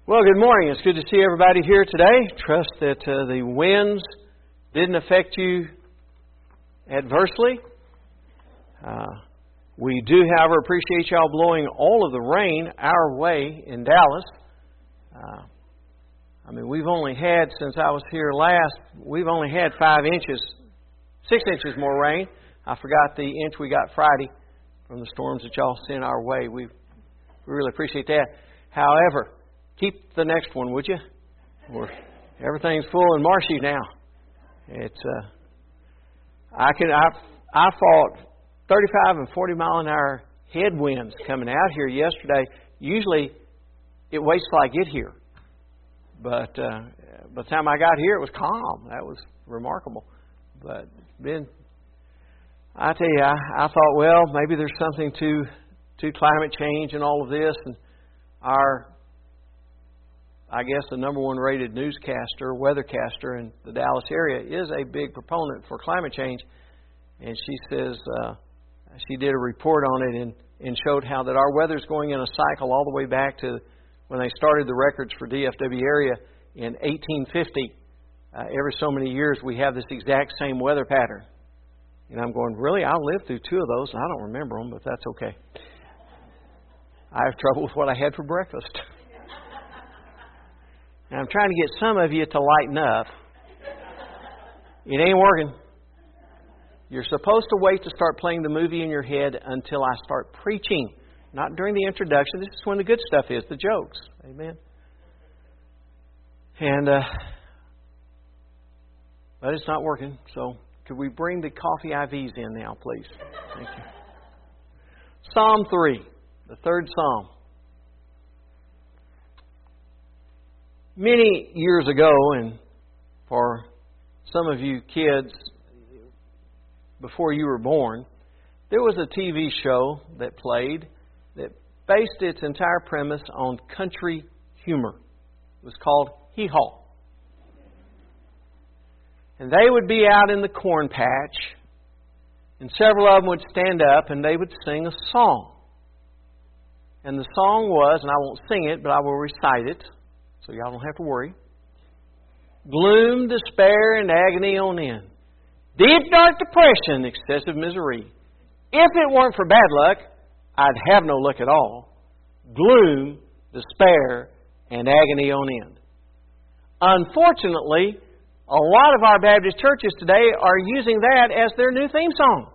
Well, good morning. It's good to see everybody here today. Trust that the winds didn't affect you adversely. We do, however, appreciate y'all blowing all of the rain our way in Dallas. We've only had, since I was here last, we've only had 5 inches, 6 inches more rain. I forgot the inch we got Friday from the storms that y'all sent our way. We really appreciate that. However, keep the next one, would you? Everything's full and marshy now. I fought 35 and 40 mile an hour headwinds coming out here yesterday. Usually it waits till I get here. But by the time I got here, it was calm. That was remarkable. But I tell you, I thought, well, maybe there's something to climate change and all of this. And the number one rated newscaster, weathercaster in the Dallas area is a big proponent for climate change. And she says she did a report on it and showed how that our weather's going in a cycle all the way back to when they started the records for DFW area in 1850. Every so many years we have this exact same weather pattern. And I'm going, really? I lived through 2 of those and I don't remember them, but that's okay. I have trouble with what I had for breakfast. And I'm trying to get some of you to lighten up. It ain't working. You're supposed to wait to start playing the movie in your head until I start preaching. Not during the introduction. This is when the good stuff is, the jokes. Amen. And but it's not working. So could we bring the coffee IVs in now, please? Thank you. Psalm 3, the 3rd Psalm. Many years ago, and for some of you kids before you were born, there was a TV show that played that based its entire premise on country humor. It was called Hee Haw. And they would be out in the corn patch, and several of them would stand up and they would sing a song. And the song was, and I won't sing it, but I will recite it, so y'all don't have to worry. Gloom, despair, and agony on end. Deep, dark depression, excessive misery. If it weren't for bad luck, I'd have no luck at all. Gloom, despair, and agony on end. Unfortunately, a lot of our Baptist churches today are using that as their new theme song.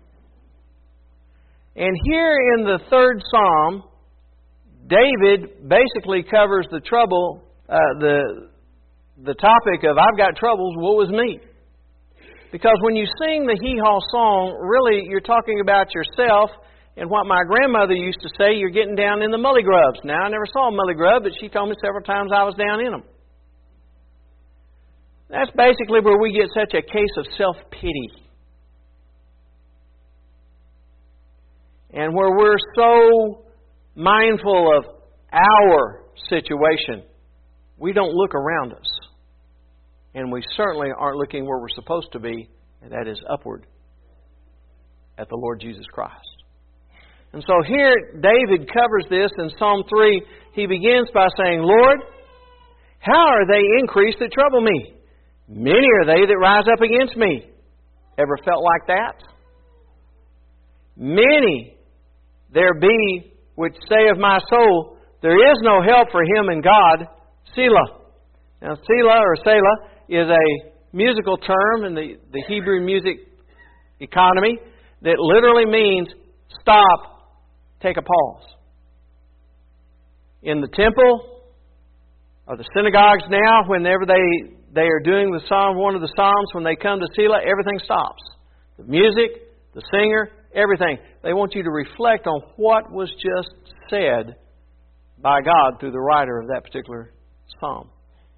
And here in the 3rd Psalm, David basically covers the trouble, the topic of I've got troubles, woe is me. Because when you sing the Hee Haw song, really you're talking about yourself and what my grandmother used to say, you're getting down in the mully grubs. Now, I never saw a mully grub, but she told me several times I was down in them. That's basically where we get such a case of self-pity. And where we're so mindful of our situation, we don't look around us. And we certainly aren't looking where we're supposed to be, and that is upward at the Lord Jesus Christ. And so here David covers this in Psalm 3. He begins by saying, Lord, how are they increased that trouble me? Many are they that rise up against me. Ever felt like that? Many there be which say of my soul, there is no help for him in God, Selah. Now, Selah or Selah is a musical term in the Hebrew music economy that literally means stop, take a pause. In the temple or the synagogues now, whenever they are doing the psalm, one of the psalms, when they come to Selah, everything stops. The music, the singer, everything. They want you to reflect on what was just said by God through the writer of that particular psalm.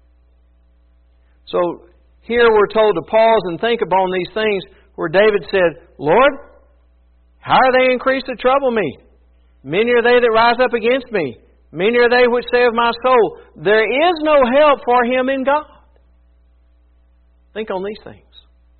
So here we're told to pause and think upon these things where David said, Lord, how are they increased to trouble me? Many are they that rise up against me. Many are they which say of my soul, there is no help for him in God. Think on these things.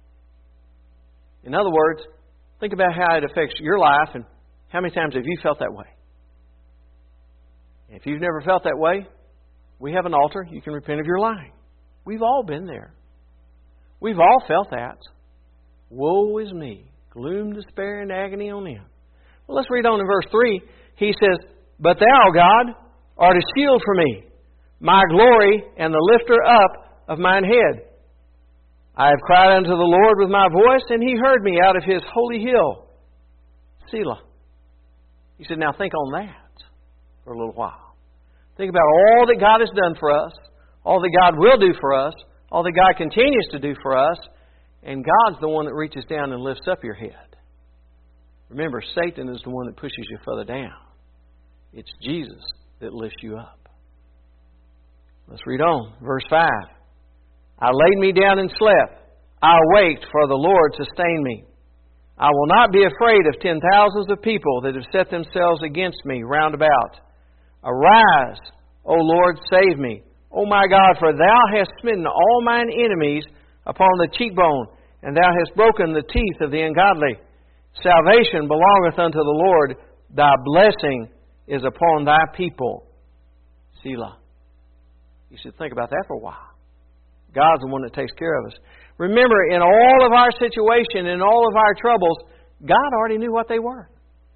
In other words, think about how it affects your life and how many times have you felt that way. If you've never felt that way, We have an altar. You can repent of your lying. We've all been there. We've all felt that. Woe is me. Gloom, despair, and agony on them. Well, let's read on in verse 3. He says, But Thou, God, art a shield for me, my glory and the lifter up of mine head. I have cried unto the Lord with my voice, and He heard me out of His holy hill. Selah. He said, now think on that for a little while. Think about all that God has done for us, all that God will do for us, all that God continues to do for us, and God's the one that reaches down and lifts up your head. Remember, Satan is the one that pushes you further down. It's Jesus that lifts you up. Let's read on. Verse 5. I laid me down and slept. I awaked, for the Lord sustained me. I will not be afraid of 10,000s of people that have set themselves against me round about. Arise, O Lord, save me. O my God, for Thou hast smitten all mine enemies upon the cheekbone, and Thou hast broken the teeth of the ungodly. Salvation belongeth unto the Lord. Thy blessing is upon Thy people. Selah. You should think about that for a while. God's the one that takes care of us. Remember, in all of our situation, in all of our troubles, God already knew what they were.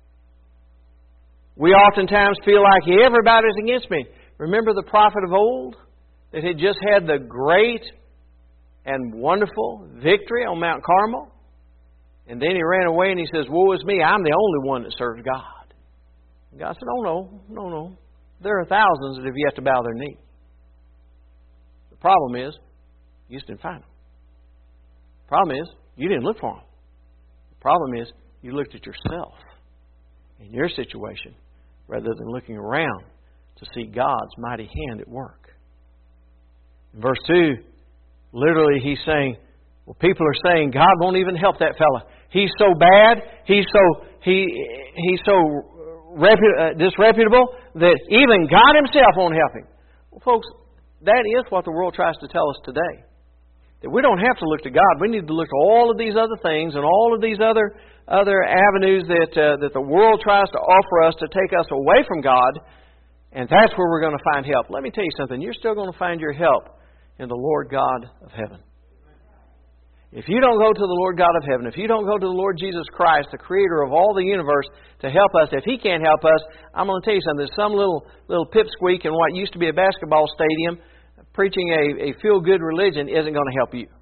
We oftentimes feel like everybody's against me. Remember the prophet of old that had just had the great and wonderful victory on Mount Carmel? And then he ran away and he says, woe is me, I'm the only one that serves God. And God said, oh no. There are thousands that have yet to bow their knee. The problem is, you just didn't find them. The problem is, you didn't look for them. The problem is, you looked at yourself in your situation rather than looking around to see God's mighty hand at work. In verse 2, literally he's saying, well, people are saying God won't even help that fella. He's so bad, he's so disreputable that even God Himself won't help him. Well, folks, that is what the world tries to tell us today. That we don't have to look to God. We need to look to all of these other things and all of these other avenues that the world tries to offer us to take us away from God. And that's where we're going to find help. Let me tell you something. You're still going to find your help in the Lord God of heaven. If you don't go to the Lord God of heaven, if you don't go to the Lord Jesus Christ, the Creator of all the universe, to help us, if He can't help us, I'm going to tell you something. There's some little pipsqueak in what used to be a basketball stadium preaching a feel-good religion isn't going to help you.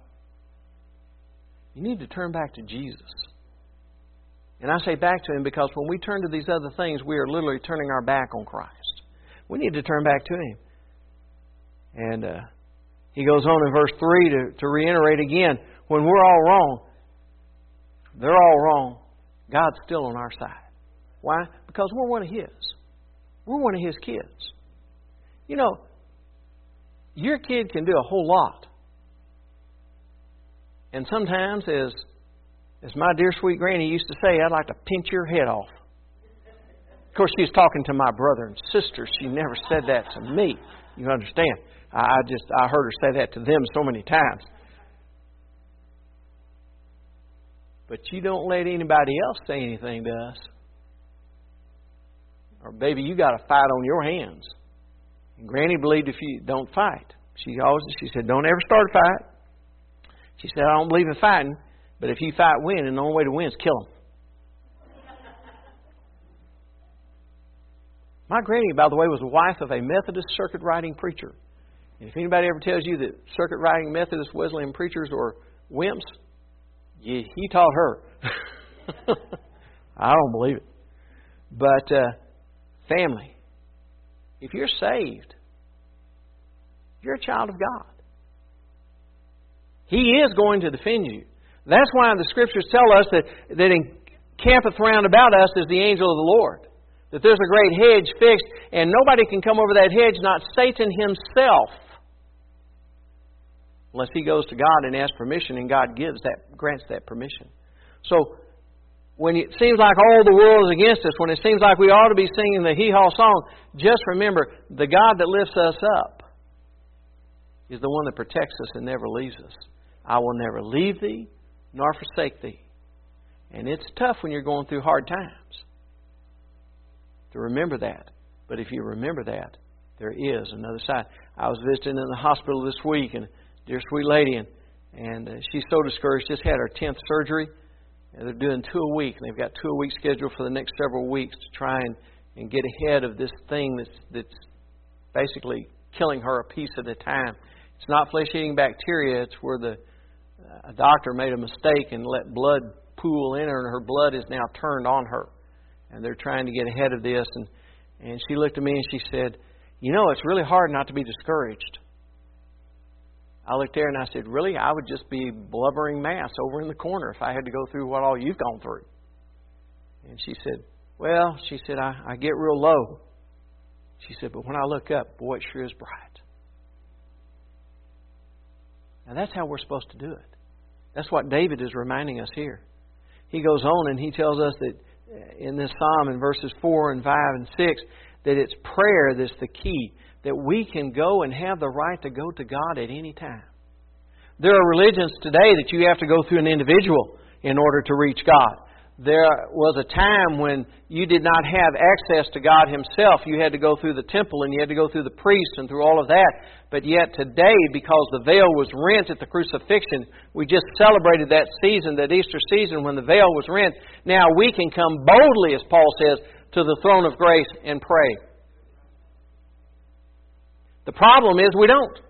You need to turn back to Jesus. And I say back to Him because when we turn to these other things, we are literally turning our back on Christ. We need to turn back to Him. And he goes on in verse 3 to reiterate again, when we're all wrong, they're all wrong, God's still on our side. Why? Because we're one of His. We're one of His kids. You know, your kid can do a whole lot. And sometimes, as my dear sweet granny used to say, I'd like to pinch your head off. Of course, she's talking to my brother and sister. She never said that to me. You understand? I heard her say that to them so many times. But you don't let anybody else say anything to us. Or baby, you got a fight on your hands. And Granny believed if you don't fight. She said, don't ever start a fight. She said, I don't believe in fighting, but if you fight, win, and the only way to win is kill them. My granny, by the way, was the wife of a Methodist circuit riding preacher. And if anybody ever tells you that circuit riding Methodist Wesleyan preachers are wimps, he taught her. I don't believe it. But family, if you're saved, you're a child of God. He is going to defend you. That's why the Scriptures tell us that encampeth round about us is the angel of the Lord. That there's a great hedge fixed, and nobody can come over that hedge, not Satan himself, unless he goes to God and asks permission, and God grants that permission. So, when it seems like all the world is against us, when it seems like we ought to be singing the hee-haw song, just remember, the God that lifts us up is the one that protects us and never leaves us. I will never leave thee, nor forsake thee. And it's tough when you're going through hard times to remember that. But if you remember that, There is another side. I was visiting in the hospital this week, and a dear sweet lady, and she's so discouraged. Just had her 10th surgery. And they're doing 2 a week, and they've got 2 a week scheduled for the next several weeks to try and get ahead of this thing that's basically killing her a piece at a time. It's not flesh-eating bacteria. It's where a doctor made a mistake and let blood pool in her, and her blood is now turned on her. And they're trying to get ahead of this. And she looked at me and she said, "You know, it's really hard not to be discouraged." I looked there and I said, "Really? I would just be blubbering mass over in the corner if I had to go through what all you've gone through." And she said, "Well," she said, I get real low. She said, "But when I look up, boy, it sure is bright." Now that's how we're supposed to do it. That's what David is reminding us here. He goes on and he tells us that in this psalm in verses 4 and 5 and 6 that it's prayer that's the key. That we can go and have the right to go to God at any time. There are religions today that you have to go through an individual in order to reach God. There was a time when you did not have access to God Himself. You had to go through the temple and you had to go through the priest and through all of that. But yet today, because the veil was rent at the crucifixion, we just celebrated that season, that Easter season when the veil was rent. Now we can come boldly, as Paul says, to the throne of grace and pray. The problem is we don't.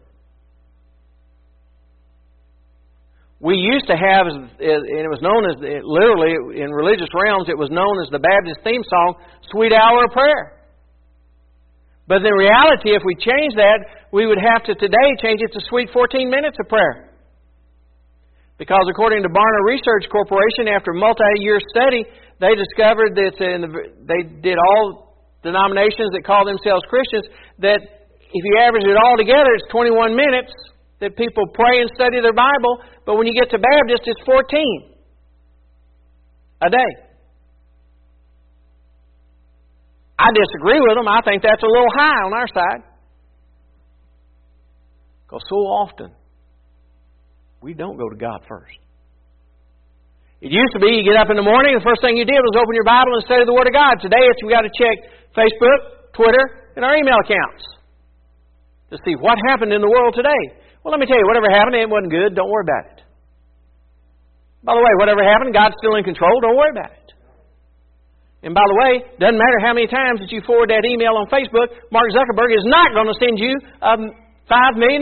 We used to have, and it was known as, literally in religious realms, it was known as the Baptist theme song, Sweet Hour of Prayer. But in reality, if we change that, we would have to today change it to Sweet 14 Minutes of Prayer. Because according to Barna Research Corporation, after multi-year study, they discovered that they did all denominations that call themselves Christians, that if you average it all together, it's 21 minutes that people pray and study their Bible. But when you get to Baptist, it's 14 a day. I disagree with them. I think that's a little high on our side. Because so often, we don't go to God first. It used to be you get up in the morning, the first thing you did was open your Bible and study the Word of God. Today, it's we got to check Facebook, Twitter, and our email accounts to see what happened in the world today. Well, let me tell you, whatever happened, it wasn't good. Don't worry about it. By the way, whatever happened, God's still in control. Don't worry about it. And by the way, doesn't matter how many times that you forward that email on Facebook, Mark Zuckerberg is not going to send you $5 million.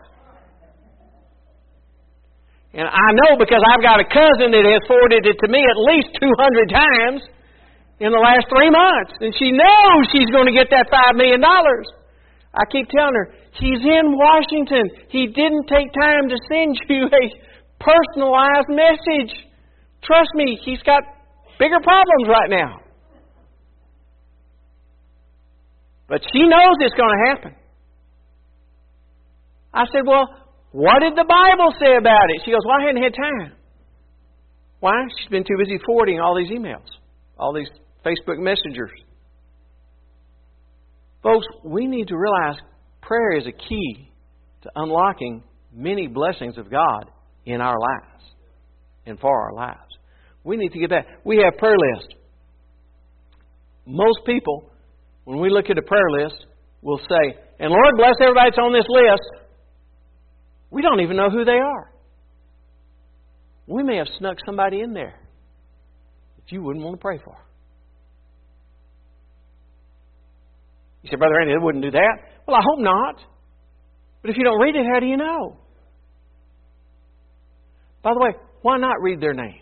And I know because I've got a cousin that has forwarded it to me at least 200 times in the last 3 months. And she knows she's going to get that $5 million. I keep telling her, he's in Washington. He didn't take time to send you a personalized message. Trust me, he's got bigger problems right now. But she knows it's going to happen. I said, well, what did the Bible say about it? She goes, well, I hadn't had time. Why? She's been too busy forwarding all these emails, all these Facebook messengers. Folks, we need to realize prayer is a key to unlocking many blessings of God in our lives and for our lives. We need to get that. We have prayer lists. Most people, when we look at a prayer list, will say, and Lord bless everybody that's on this list. We don't even know who they are. We may have snuck somebody in there that you wouldn't want to pray for. You say, Brother Randy, they wouldn't do that. Well, I hope not. But if you don't read it, how do you know? By the way, why not read their names?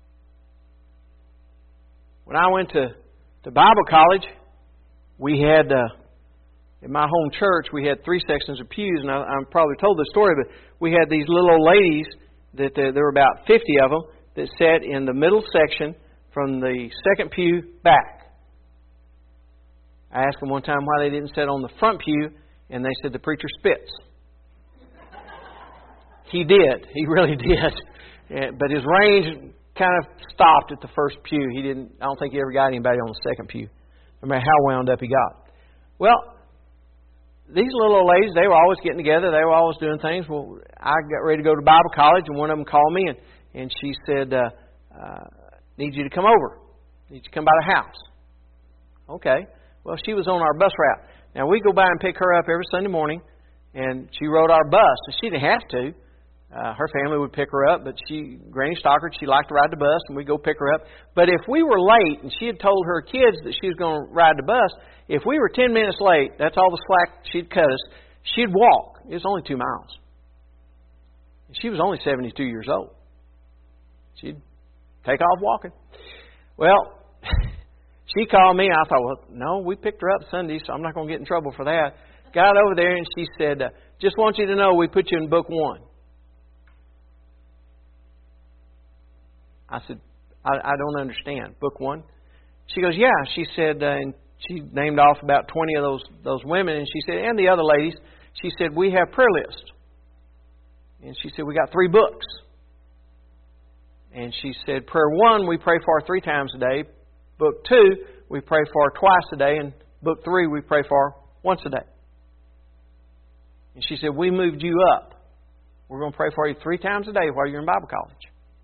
When I went to Bible college, we had, in my home church, we had 3 sections of pews. And I probably told this story, but we had these little old ladies, that there were about 50 of them, that sat in the middle section from the second pew back. I asked them one time why they didn't sit on the front pew, and they said the preacher spits. He did. He really did. But his range kind of stopped at the first pew. I don't think he ever got anybody on the second pew, no matter how wound up he got. Well, these little old ladies, they were always getting together. They were always doing things. Well, I got ready to go to Bible college, and one of them called me, and she said, need you to come over. Need you to come by the house. Okay. Well, she was on our bus route. Now, we go by and pick her up every Sunday morning, and she rode our bus. So she didn't have to. Her family would pick her up, but Granny Stockard, she liked to ride the bus, and we'd go pick her up. But if we were late, and she had told her kids that she was going to ride the bus, if we were 10 minutes late, that's all the slack she'd cut us, she'd walk. It was only 2 miles. She was only 72 years old. She'd take off walking. Well, she called me. I thought, well, no, we picked her up Sunday, so I'm not going to get in trouble for that. Got over there, and she said, just want you to know we put you in book 1. I said, I don't understand. Book 1? She goes, yeah. She said, and she named off about 20 of those women, and she said, and the other ladies, she said, we have prayer lists. And she said, we got 3 books. And she said, prayer 1, we pray for 3 times a day. Book 2, we pray for twice a day. And book 3, we pray for once a day. And she said, we moved you up. We're going to pray for you 3 times a day while you're in Bible college.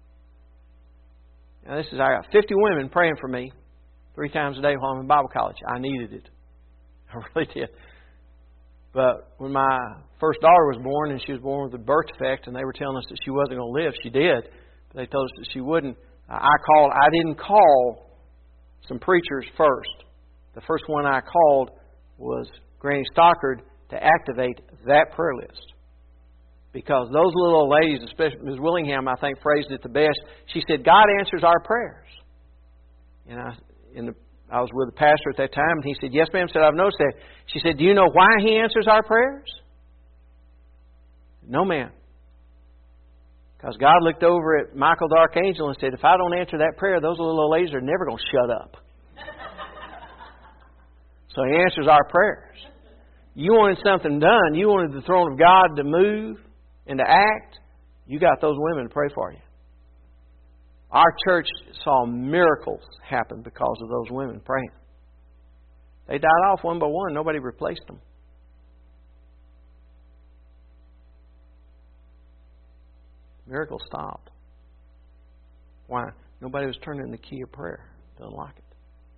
Now, I got 50 women praying for me 3 times a day while I'm in Bible college. I needed it. I really did. But when my first daughter was born, and she was born with a birth defect, and they were telling us that she wasn't going to live, she did. But they told us that she wouldn't. I didn't call some preachers first. The first one I called was Granny Stockard to activate that prayer list. Because those little old ladies, especially Ms. Willingham, I think, phrased it the best. She said, God answers our prayers. And I was with the pastor at that time, and he said, yes, ma'am. I said, I've noticed that. She said, do you know why He answers our prayers? No, ma'am. Because God looked over at Michael the Archangel and said, if I don't answer that prayer, those little old ladies are never going to shut up. So He answers our prayers. You wanted something done. You wanted the throne of God to move and to act. You got those women to pray for you. Our church saw miracles happen because of those women praying. They died off one by one. Nobody replaced them. Miracles stopped. Why? Nobody was turning the key of prayer to unlock it.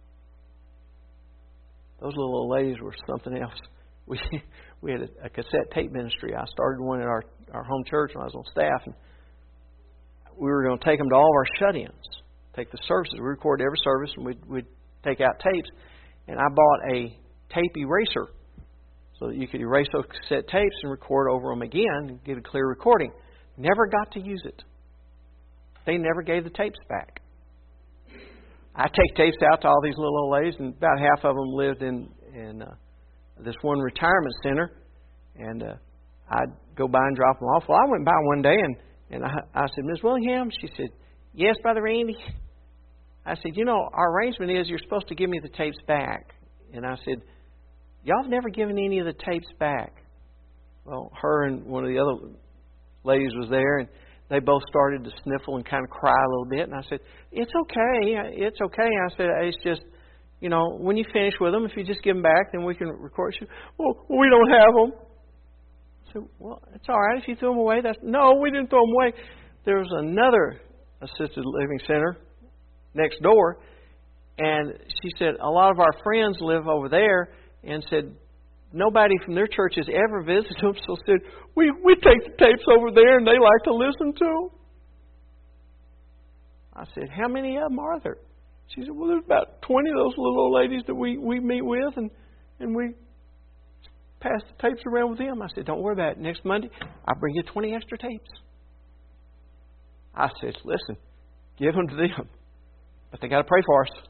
Those little old ladies were something else. We had a cassette tape ministry. I started one at our home church when I was on staff, and we were going to take them to all of our shut-ins, take the services. We recorded every service, and we'd take out tapes. And I bought a tape eraser so that you could erase those cassette tapes and record over them again and get a clear recording. Never got to use it. They never gave the tapes back. I take tapes out to all these little old ladies, and about half of them lived in this one retirement center, and I'd go by and drop them off. Well, I went by one day, and I said, Ms. Willingham? She said, yes, Brother Randy. I said, our arrangement is you're supposed to give me the tapes back. And I said, y'all have never given any of the tapes back. Well, her and one of the other ladies was there, and they both started to sniffle and kind of cry a little bit. And I said, it's okay. It's okay. I said, it's just, when you finish with them, if you just give them back, then we can record. She said, well, we don't have them. I said, well, it's all right if you threw them away. No, we didn't throw them away. There was another assisted living center next door, and she said, a lot of our friends live over there, and said, nobody from their church has ever visited them, so said, we take the tapes over there, and they like to listen to them. I said, how many of them are there? She said, well, there's about 20 of those little old ladies that we meet with, and we pass the tapes around with them. I said, don't worry about it. Next Monday, I'll bring you 20 extra tapes. I said, listen, give them to them. But they got to pray for us.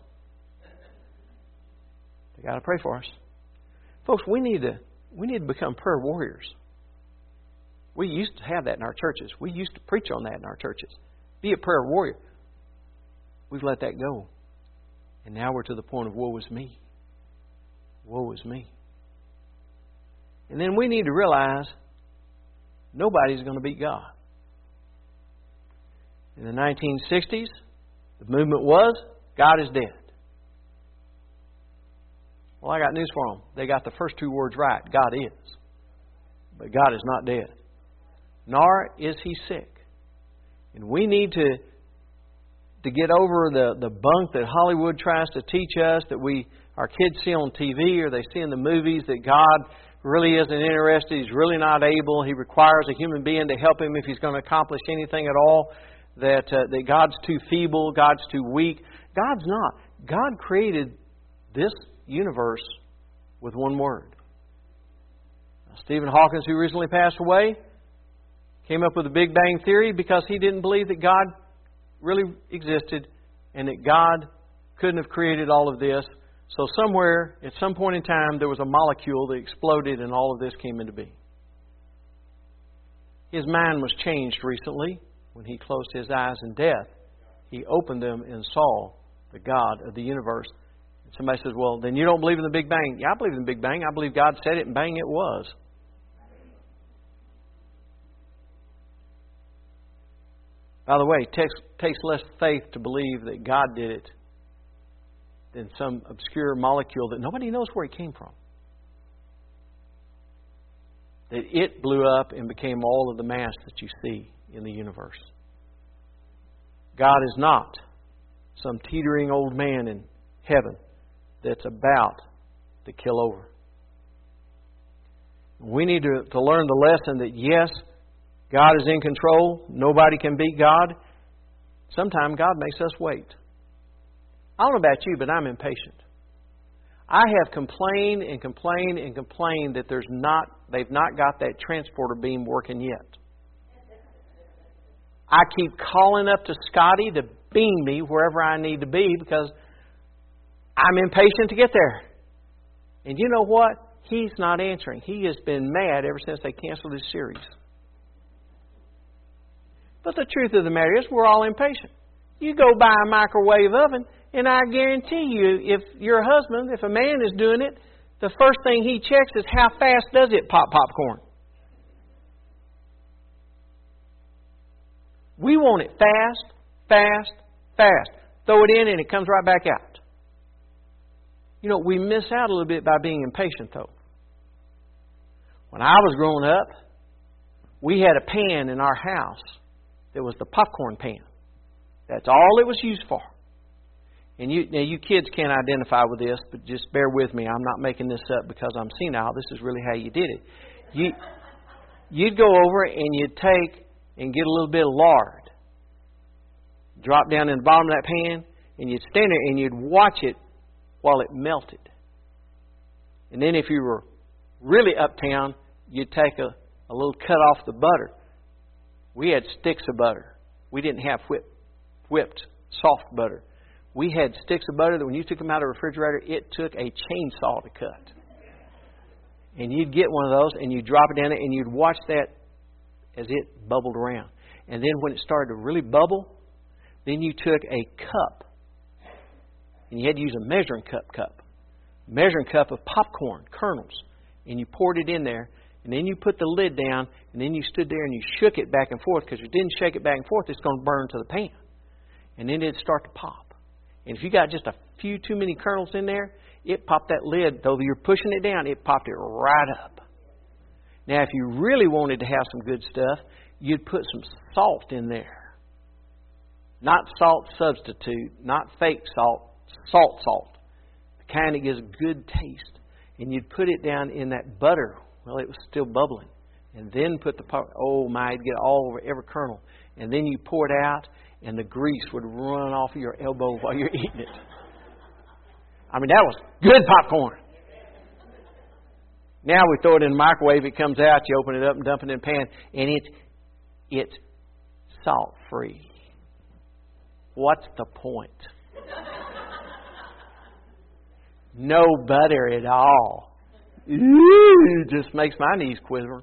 They got to pray for us. Folks, we need to become prayer warriors. We used to have that in our churches. We used to preach on that in our churches. Be a prayer warrior. We've let that go. And now we're to the point of woe is me. Woe is me. And then we need to realize nobody's going to beat God. In the 1960s, the movement was, God is dead. Well, I got news for them. They got the first 2 words right. God is. But God is not dead. Nor is He sick. And we need to get over the bunk that Hollywood tries to teach us, that we our kids see on TV or they see in the movies that God really isn't interested, He's really not able, He requires a human being to help Him if He's going to accomplish anything at all, that God's too feeble, God's too weak. God's not. God created this universe with one word. Stephen Hawking, who recently passed away, came up with the Big Bang Theory because he didn't believe that God really existed and that God couldn't have created all of this. So somewhere, at some point in time, there was a molecule that exploded and all of this came into being. His mind was changed recently when he closed his eyes in death. He opened them and saw the God of the universe. And somebody says, well, then you don't believe in the Big Bang. Yeah, I believe in the Big Bang. I believe God said it and bang, it was. By the way, it takes less faith to believe that God did it than some obscure molecule that nobody knows where it came from. That it blew up and became all of the mass that you see in the universe. God is not some teetering old man in heaven that's about to kill over. We need to learn the lesson that yes, God is in control. Nobody can beat God. Sometimes God makes us wait. I don't know about you, but I'm impatient. I have complained and complained and complained that they've not got that transporter beam working yet. I keep calling up to Scotty to beam me wherever I need to be because I'm impatient to get there. And you know what? He's not answering. He has been mad ever since they canceled his series. But the truth of the matter is, we're all impatient. You go buy a microwave oven, and I guarantee you, if your husband, if a man is doing it, the first thing he checks is how fast does it pop popcorn. We want it fast, fast, fast. Throw it in and it comes right back out. You know, we miss out a little bit by being impatient, though. When I was growing up, we had a pan in our house that was the popcorn pan. That's all it was used for. And you kids can't identify with this, but just bear with me. I'm not making this up because I'm senile. This is really how you did it. You'd go over and you'd take and get a little bit of lard, drop down in the bottom of that pan, and you'd stand there and you'd watch it while it melted. And then if you were really uptown, you'd take a little cut off the butter. We had sticks of butter. We didn't have whipped soft butter. We had sticks of butter that when you took them out of the refrigerator, it took a chainsaw to cut. And you'd get one of those and you'd drop it down there and you'd watch that as it bubbled around. And then when it started to really bubble, then you took a cup. And you had to use a measuring cup. Measuring cup of popcorn kernels. And you poured it in there. And then you put the lid down. And then you stood there and you shook it back and forth. Because if you didn't shake it back and forth, it's going to burn to the pan. And then it'd start to pop. And if you got just a few too many kernels in there, it popped that lid. Though you're pushing it down, it popped it right up. Now, if you really wanted to have some good stuff, you'd put some salt in there. Not salt substitute, not fake salt, salt. The kind that gives good taste. And you'd put it down in that butter. Well, it was still bubbling. And then put the it'd get all over every kernel. And then you pour it out, and the grease would run off of your elbow while you're eating it. I mean, that was good popcorn. Now we throw it in the microwave, it comes out, you open it up and dump it in the pan, and it's salt-free. What's the point? No butter at all. It just makes my knees quiver.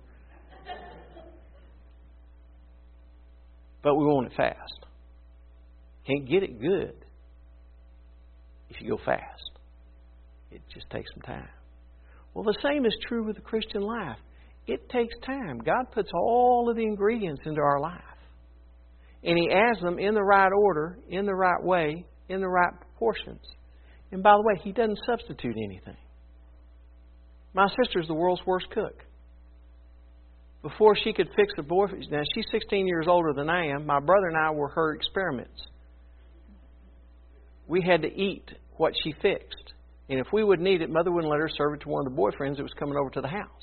But we want it fast. Can't get it good if you go fast. It just takes some time. Well, the same is true with the Christian life. It takes time. God puts all of the ingredients into our life. And He adds them in the right order, in the right way, in the right proportions. And by the way, He doesn't substitute anything. My sister's the world's worst cook. Before she could fix the boyfriend, now she's 16 years older than I am. My brother and I were her experiments. We had to eat what she fixed. And if we wouldn't eat it, Mother wouldn't let her serve it to one of the boyfriends that was coming over to the house.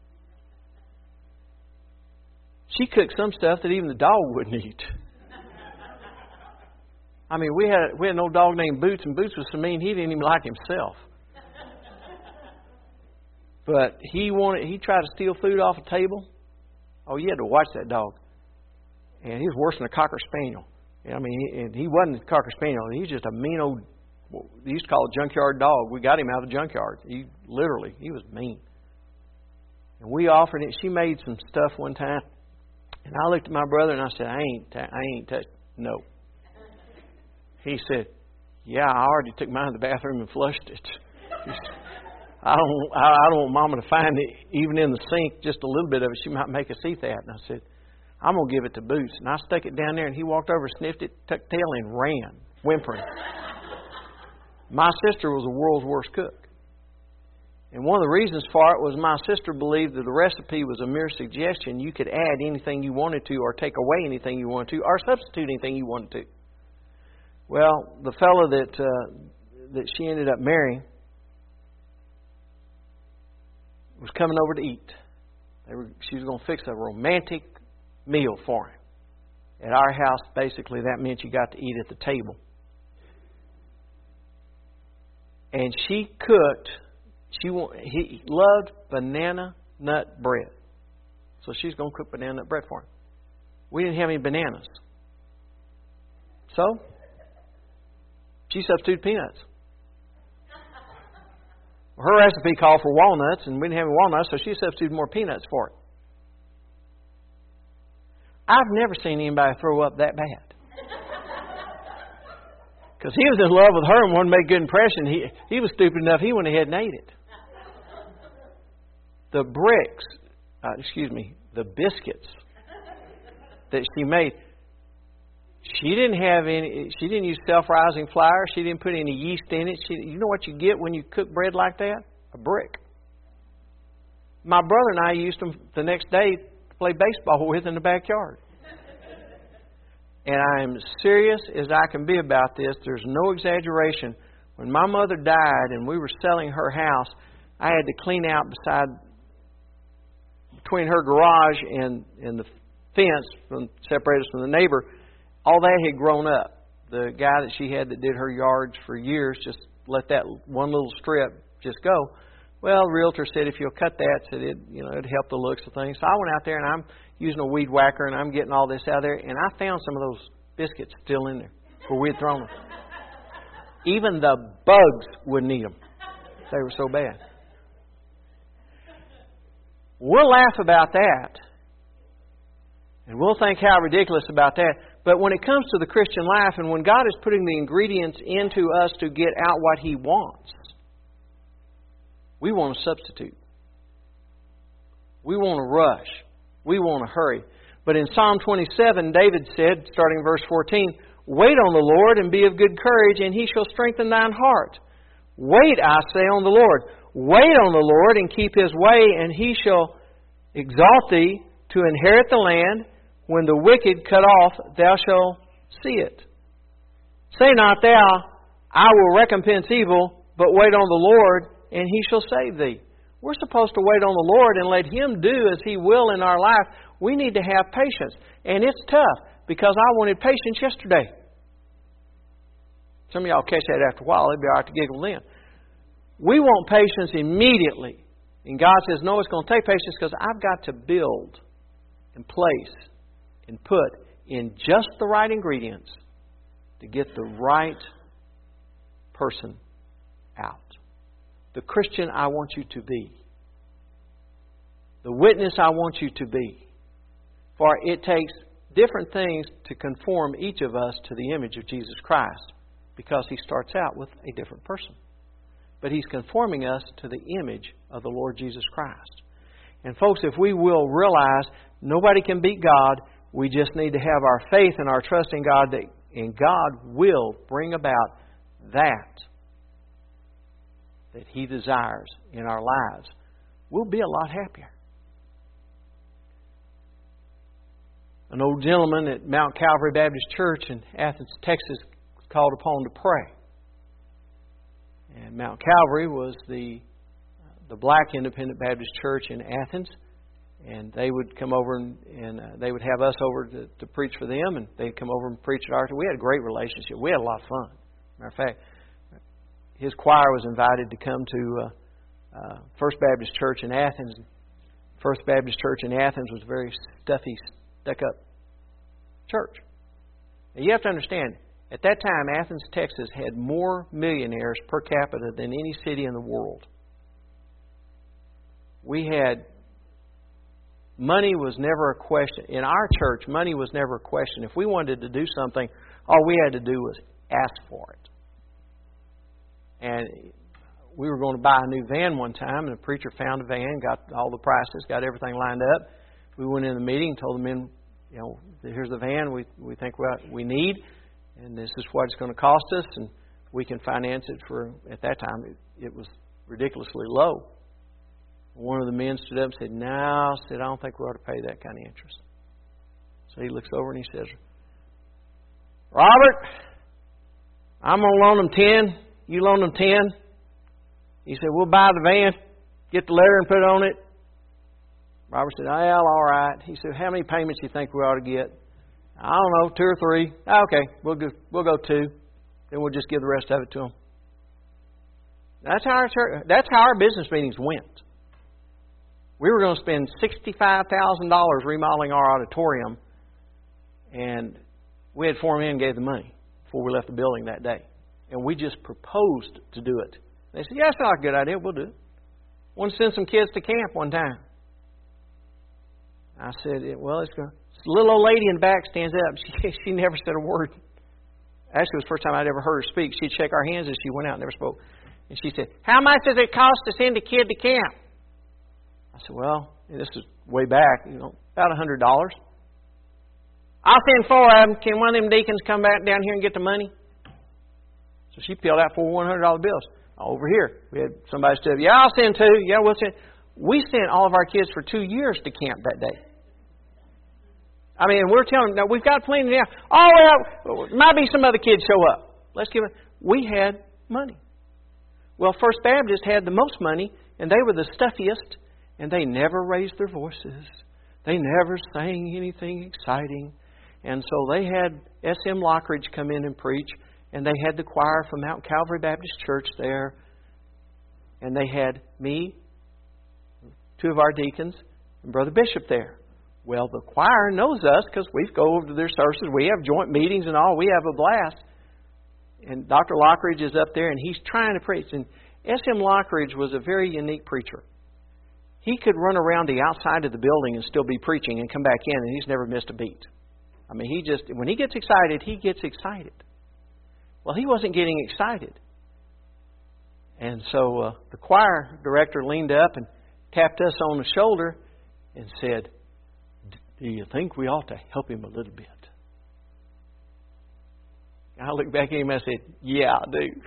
She cooked some stuff that even the dog wouldn't eat. I mean, we had an old dog named Boots, and Boots was so mean he didn't even like himself. But he tried to steal food off a table. Oh, you had to watch that dog. And he was worse than a Cocker Spaniel. I mean, he wasn't a Cocker Spaniel. He was just a mean old, they used to call it a junkyard dog. We got him out of the junkyard. He was mean. And we offered it. She made some stuff one time. And I looked at my brother and I said, I ain't touched. No. He said, yeah, I already took mine to the bathroom and flushed it. I don't want Mama to find it even in the sink, just a little bit of it. She might make us eat that. And I said, I'm going to give it to Boots. And I stuck it down there, and he walked over, sniffed it, tucked tail, and ran, whimpering. My sister was the world's worst cook. And one of the reasons for it was my sister believed that the recipe was a mere suggestion. You could add anything you wanted to, or take away anything you wanted to, or substitute anything you wanted to. Well, the fellow that she ended up marrying was coming over to eat. She was going to fix a romantic meal for him. At our house, basically, that meant you got to eat at the table. And she cooked. He loved banana nut bread. So she's going to cook banana nut bread for him. We didn't have any bananas. So she substituted peanuts. Her recipe called for walnuts, and we didn't have any walnuts, so she substituted more peanuts for it. I've never seen anybody throw up that bad. Because he was in love with her and wanted to make a good impression. He was stupid enough, he went ahead and ate it. The biscuits that she made, she didn't use self-rising flour. She didn't put any yeast in it. You know what you get when you cook bread like that? A brick. My brother and I used them the next day to play baseball with in the backyard. And I am serious as I can be about this. There's no exaggeration. When my mother died and we were selling her house, I had to clean out between her garage and the fence separate us from the neighbor. All that had grown up. The guy that she had that did her yards for years just let that one little strip just go. Well, the realtor said if you'll cut that, it'd help the looks of things. So I went out there and I'm using a weed whacker and I'm getting all this out there, and I found some of those biscuits still in there where we had thrown them. Even the bugs wouldn't eat them. They were so bad. We'll laugh about that. And we'll think how ridiculous about that. But when it comes to the Christian life, and when God is putting the ingredients into us to get out what He wants, we want to substitute. We want to rush. We want to hurry. But in Psalm 27, David said, starting in verse 14, wait on the Lord and be of good courage, and He shall strengthen thine heart. Wait, I say, on the Lord. Wait on the Lord and keep His way, and He shall exalt thee to inherit the land. When the wicked cut off, thou shalt see it. Say not thou, I will recompense evil, but wait on the Lord, and He shall save thee. We're supposed to wait on the Lord and let Him do as He will in our life. We need to have patience. And it's tough, because I wanted patience yesterday. Some of y'all catch that after a while. It'd be all right to giggle then. We want patience immediately. And God says, no, it's going to take patience because I've got to build and place and put in just the right ingredients to get the right person out. The Christian I want you to be. The witness I want you to be. For it takes different things to conform each of us to the image of Jesus Christ, because He starts out with a different person. But He's conforming us to the image of the Lord Jesus Christ. And folks, if we will realize nobody can beat God, we just need to have our faith and our trust in God, and God will bring about that He desires in our lives. We'll be a lot happier. An old gentleman at Mount Calvary Baptist Church in Athens, Texas, was called upon to pray. And Mount Calvary was the black independent Baptist church in Athens. And they would come over and they would have us over to preach for them, and they'd come over and preach at our church. We had a great relationship. We had a lot of fun. Matter of fact, his choir was invited to come to First Baptist Church in Athens. First Baptist Church in Athens was a very stuffy, stuck-up church. Now, you have to understand, at that time, Athens, Texas had more millionaires per capita than any city in the world. We had... Money was never a question. In our church, money was never a question. If we wanted to do something, all we had to do was ask for it. And we were going to buy a new van one time, and the preacher found a van, got all the prices, got everything lined up. We went in the meeting, told the men, here's the van we think we need, and this is what it's going to cost us, and we can finance it for, at that time, it was ridiculously low. One of the men stood up and said, "No," I don't think we ought to pay that kind of interest. So he looks over and he says, "Robert, I'm going to loan them 10. You loan them 10. He said, "We'll buy the van, get the letter and put it on it." Robert said, "Well, all right." He said, "How many payments do you think we ought to get?" "I don't know, 2 or 3. "Okay, we'll go 2. Then we'll just give the rest of it to them." That's how our business meetings went. We were going to spend $65,000 remodeling our auditorium, and we had 4 men gave the money before we left the building that day. And we just proposed to do it. They said, "Yeah, that's not a good idea. We'll do it." Want to send some kids to camp one time. I said, "Well, it's going." This little old lady in the back stands up. She never said a word. Actually, it was the first time I'd ever heard her speak. She'd shake our hands as she went out and never spoke. And she said, "How much does it cost to send a kid to camp?" I said, "Well," and this is way back, about $100. "I'll send 4 of them. Can one of them deacons come back down here and get the money?" So she peeled out 4 $100 bills. Over here, we had somebody stood up. "Yeah, I'll send 2. Yeah, we'll send." We sent all of our kids for 2 years to camp that day. I mean, we're telling them, "No, we've got plenty now." "Oh, well, might be some other kids show up. Let's give it." We had money. Well, First Baptist had the most money, and they were the stuffiest. And they never raised their voices. They never sang anything exciting. And so they had S.M. Lockridge come in and preach. And they had the choir from Mount Calvary Baptist Church there. And they had me, 2 of our deacons, and Brother Bishop there. Well, the choir knows us because we go over to their services. We have joint meetings and all. We have a blast. And Dr. Lockridge is up there and he's trying to preach. And S.M. Lockridge was a very unique preacher. He could run around the outside of the building and still be preaching and come back in, and he's never missed a beat. I mean, when he gets excited, he gets excited. Well, he wasn't getting excited. And so the choir director leaned up and tapped us on the shoulder and said, "Do you think we ought to help him a little bit?" And I looked back at him and I said, "Yeah, I do."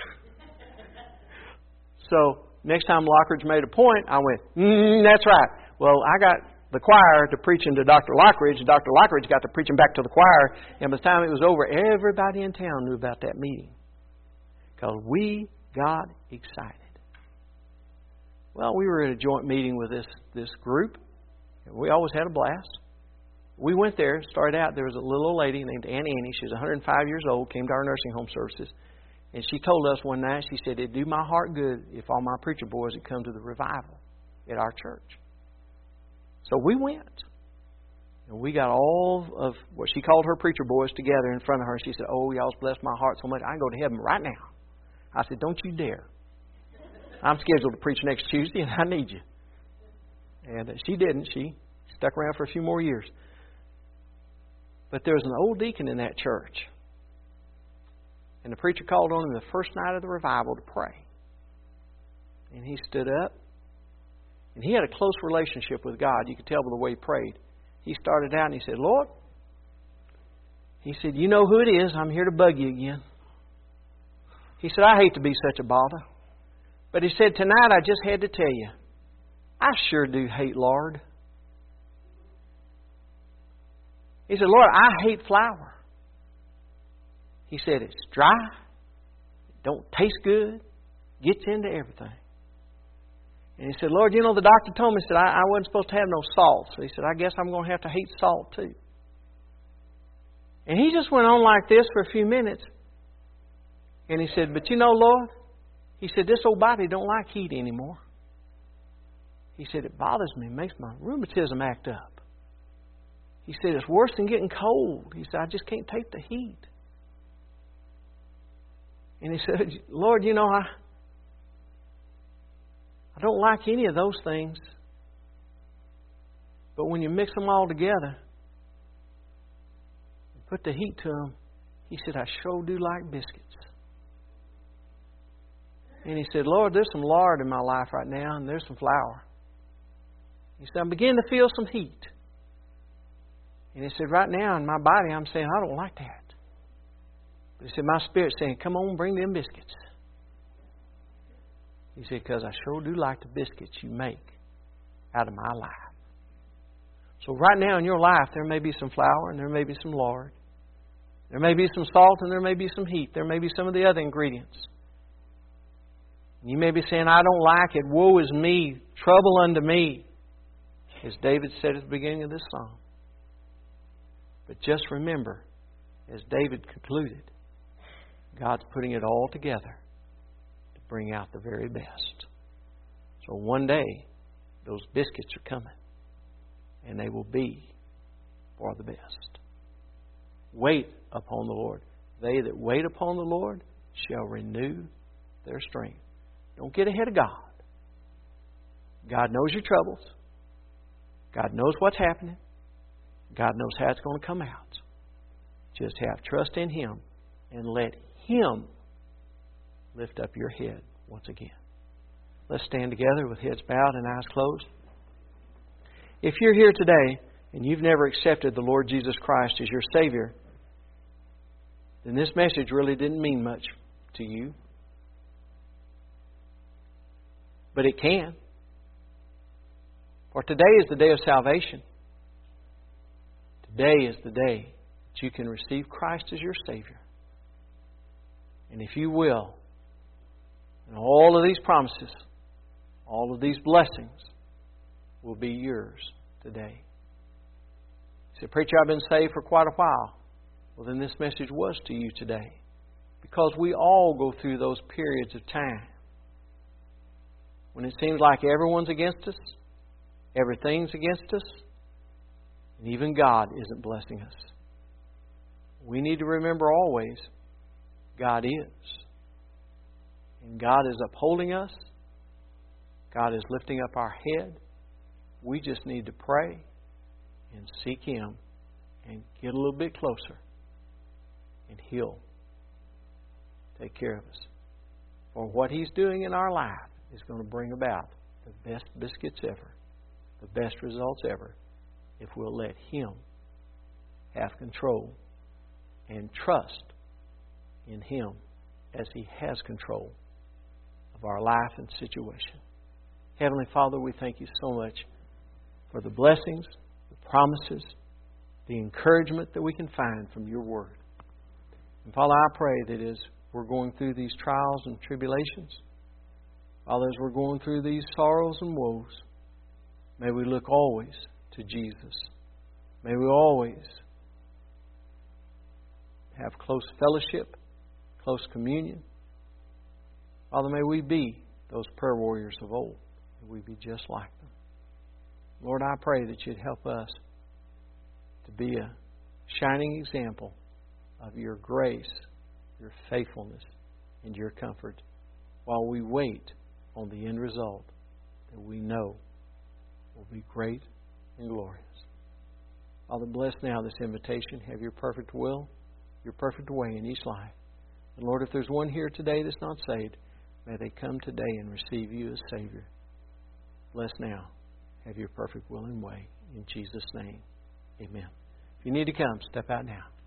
So next time Lockridge made a point, I went, "That's right." Well, I got the choir to preaching to Dr. Lockridge, and Dr. Lockridge got to preaching back to the choir. And by the time it was over, everybody in town knew about that meeting. Because we got excited. Well, we were in a joint meeting with this group. And we always had a blast. We went there, started out, there was a little old lady named Aunt Annie. She was 105 years old, came to our nursing home services. And she told us one night, she said, "It'd do my heart good if all my preacher boys would come to the revival at our church." So we went. And we got all of what she called her preacher boys together in front of her. And she said, "Oh, y'all's blessed my heart so much. I can go to heaven right now." I said, "Don't you dare. I'm scheduled to preach next Tuesday and I need you." And she didn't. She stuck around for a few more years. But there was an old deacon in that church. And the preacher called on him the first night of the revival to pray. And he stood up. And he had a close relationship with God. You could tell by the way he prayed. He started out and he said, "Lord," he said, "you know who it is. I'm here to bug you again." He said, "I hate to be such a bother." But he said, "Tonight I just had to tell you, I sure do hate lard." He said, "Lord, I hate flour." He said, "It's dry. It don't taste good. Gets into everything. And he said, Lord, you know, the doctor told me, he said, I wasn't supposed to have no salt. So he said, I guess I'm going to have to hate salt too. And he just went on like this for a few minutes. And he said, but you know, Lord, he said, this old body don't like heat anymore. He said, it bothers me. It makes my rheumatism act up. He said, it's worse than getting cold. He said, I just can't take the heat. And he said, Lord, you know, I don't like any of those things. But when you mix them all together, and put the heat to them, he said, I sure do like biscuits. And he said, Lord, there's some lard in my life right now, and there's some flour. He said, I'm beginning to feel some heat. And he said, right now in my body, I'm saying, I don't like that. But he said, my spirit's saying, come on, bring them biscuits. He said, because I sure do like the biscuits you make out of my life. So right now in your life, there may be some flour and there may be some lard. There may be some salt and there may be some heat. There may be some of the other ingredients. And you may be saying, I don't like it. Woe is me. Trouble unto me. As David said at the beginning of this song. But just remember, as David concluded, God's putting it all together to bring out the very best. So one day, those biscuits are coming. And they will be for the best. Wait upon the Lord. They that wait upon the Lord shall renew their strength. Don't get ahead of God. God knows your troubles. God knows what's happening. God knows how it's going to come out. Just have trust in Him and let Him lift up your head once again. Let's stand together with heads bowed and eyes closed. If you're here today and you've never accepted the Lord Jesus Christ as your Savior, then this message really didn't mean much to you. But it can. For today is the day of salvation. Today is the day that you can receive Christ as your Savior. And if you will, and all of these promises, all of these blessings will be yours today. You say, preacher, I've been saved for quite a while. Well, then this message was to you today. Because we all go through those periods of time when it seems like everyone's against us, everything's against us, and even God isn't blessing us. We need to remember always, God is. And God is upholding us. God is lifting up our head. We just need to pray and seek Him and get a little bit closer. And He'll take care of us. For what He's doing in our life is going to bring about the best biscuits ever, the best results ever, if we'll let Him have control and trust in Him as He has control of our life and situation. Heavenly Father, we thank You so much for the blessings, the promises, the encouragement that we can find from Your Word. And Father, I pray that as we're going through these trials and tribulations, Father, as we're going through these sorrows and woes, may we look always to Jesus. May we always have close fellowship, close communion. Father, may we be those prayer warriors of old. May we be just like them. Lord, I pray that You'd help us to be a shining example of Your grace, Your faithfulness, and Your comfort while we wait on the end result that we know will be great and glorious. Father, bless now this invitation. Have Your perfect will, Your perfect way in each life. And Lord, if there's one here today that's not saved, may they come today and receive You as Savior. Bless now. Have Your perfect will and way. In Jesus' name, amen. If you need to come, step out now.